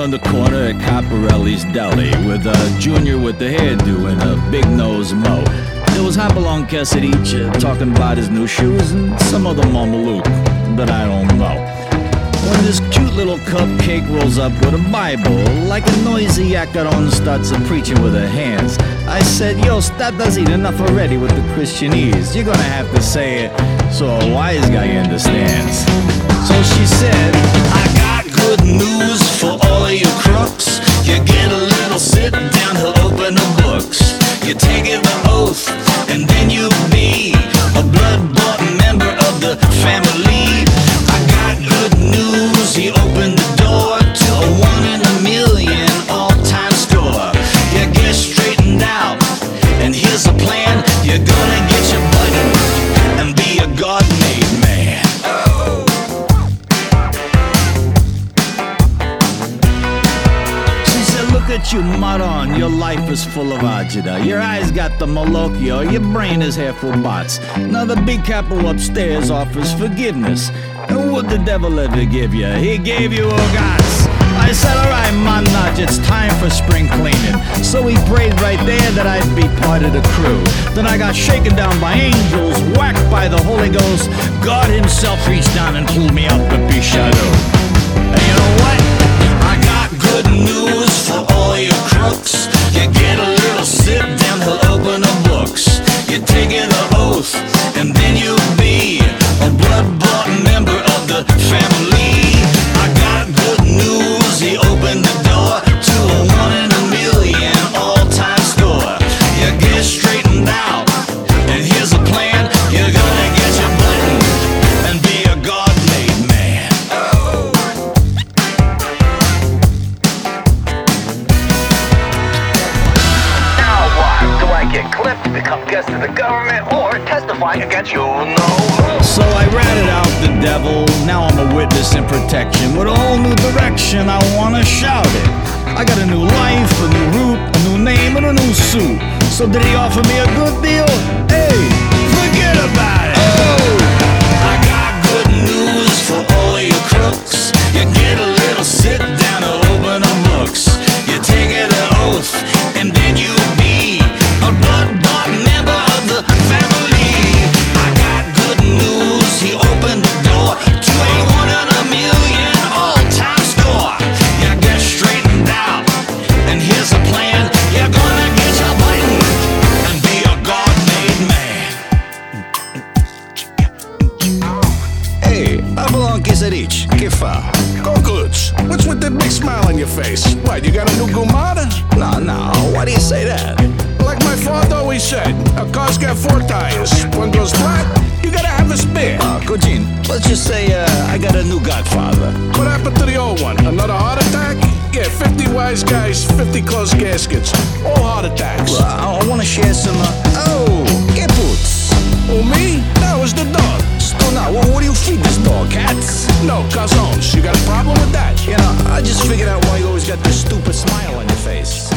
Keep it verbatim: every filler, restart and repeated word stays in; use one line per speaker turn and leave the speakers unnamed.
on the corner at Caparelli's Deli with a junior with the hairdo and a big nose mo. There was Hopalong Cassidy uh, talking about his new shoes and some other mameluke that I don't know. When this cute little cupcake rolls up with a Bible, like a noisy yacaron starts a preaching with her hands, I said, yo, that does eat enough already with the Christianese. You're gonna have to say it so a wise guy understands. So she said, I got good news for all of you crooks. You get a little sit down, he'll open the books. You take it the oath, and then you be a blood-bought member of the family. I got good news, he opened the door to a one in a million all-time score. You get straightened out, and here's a plan. You're gonna get your button and be a God-made man. Look at you, Maron, your life is full of agita. Your eyes got the malocchio, your brain is half full bots. Now the big capo upstairs offers forgiveness. And what the devil ever give you? He gave you Ogas. I said, alright, Manaj, it's time for spring cleaning. So he prayed right there that I'd be part of the crew. Then I got shaken down by angels, whacked by the Holy Ghost. God himself reached down and pulled me up to Bishadu. And you know what? I got good news for all you crooks. You get a little sit down, he'll open the books. You take it the oath, and then you'll be a blood-bought member of the family. I got good news, he opened the door to a one in a million all-time score. You get straightened out, and here's a plan. You're gonna get your button and be a God-made man.
Get clipped, become guest of the government, or testify against you, no.
So I ratted out the devil, now I'm a witness in protection. With a whole new direction, I wanna shout it. I got a new life, a new route, a new name, and a new suit. So did he offer me a good deal? Hey, forget about it. Oh, I got good news for all you crooks. You get a little sit down to open the books. You take it an oath, and then you be a blood-bought member of the family. I got good news, he opened the door to a one in a million all-time score. You get straightened out, and here's a plan. You're gonna get your button and be a God-made man.
Hey, Hopalong Cassidy, que fa?
Concludes. What's with that big smile on your face? What, you got a new Gumata?
No, no, why do you say that?
Like my father always said, a car's got four tires. One goes flat, you gotta have a spare.
Uh, Cogine, let's just say uh, I got a new godfather.
What happened to the old one? Another heart attack? Yeah, fifty wise guys, fifty closed gaskets. All heart attacks.
Well, I, I wanna share some, uh, oh, que putz.
Oh, me? That was the dog.
So now, what, what do you feed this dog, cats?
No, calzones. You got a problem with that?
You know, I just figured out why you always got this stupid smile on your face.